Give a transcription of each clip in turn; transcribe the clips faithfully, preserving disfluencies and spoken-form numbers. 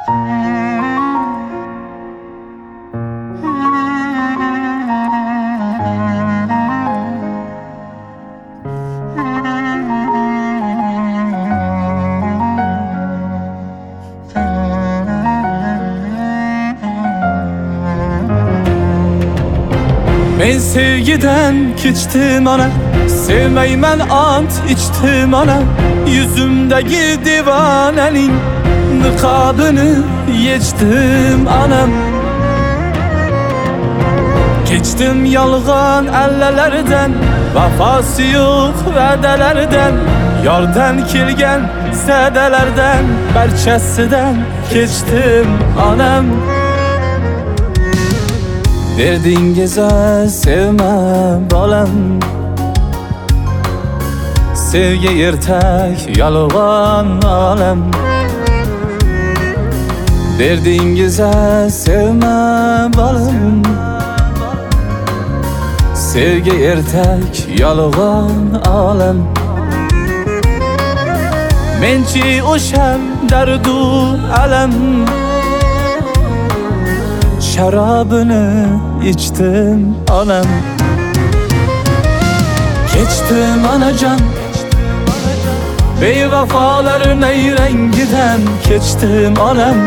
Men sevgiden keçtim ana, sevmeymen ant içtim ana. Yüzümdeki divanenin nikabını geçtim anam. Geçtim yalgan ellerden, vefası yok vədelerden. Yardan kilgen zedelerden, berçesinden geçtim anam. Derdingize sevme balam, sevgi yertek yalgan alem. Derdingize sevme balam, sevgi yertek yalgan alem. Mençi uşam derdu alem, şarabını içtim anam. Geçtim anacan, beyvefaların eyrengiden geçtim anam.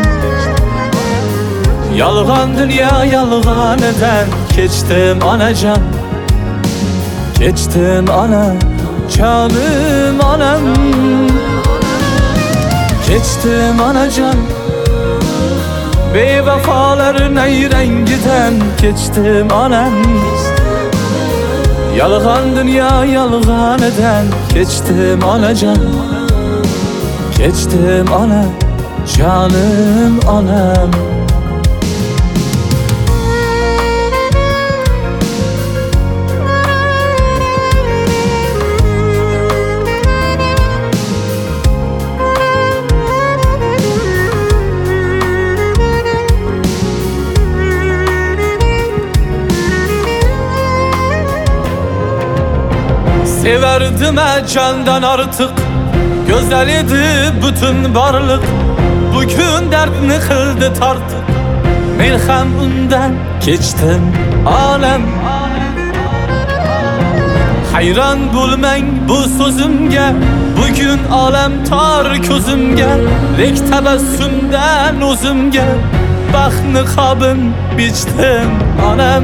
Yalgan dünya yalgan eden geçtim anacan. Geçtim ana, canım anam. Geçtim anacan, beyvefaların eyrengiden geçtim anam. Yalgan dünya yalgan eden geçtim anacan. Geçtim ana, canım anam. Severdim candan artık, güzel idi bütün varlık. Bugün dertini kıldı tartık, men hem undan geçtim alem. Hayran bulmang bu sözümge, bugün alem tar közümge. Lek tebessümden özümge, bak nikabın biçtim anam.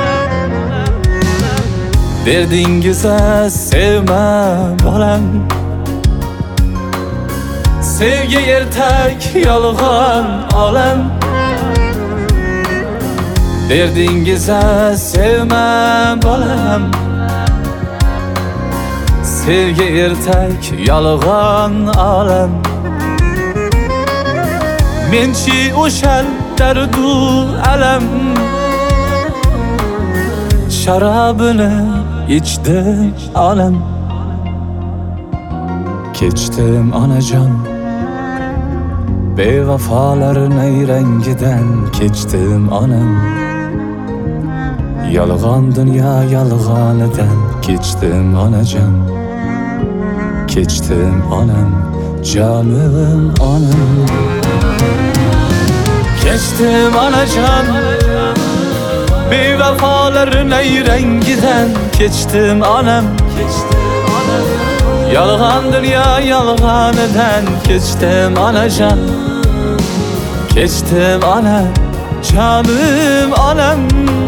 Derdingize sevme balam, sevgi yertek yalgan alem. Derdingize sevme balam, sevgi yertek yalgan alem. Mençi uşal derdu alem, şarabını içtim anam. Geçtim anacan, beyvefaların eyrengiden geçtim anam. Yalgan dünya yalgan eden geçtim anacan. Geçtim anam, canım anam. Geçtim anacan, beyvefaların eyrengiden geçtim anam. Yalgan dünya yalgan eden geçtim anacan. Geçtim ana, canım anam.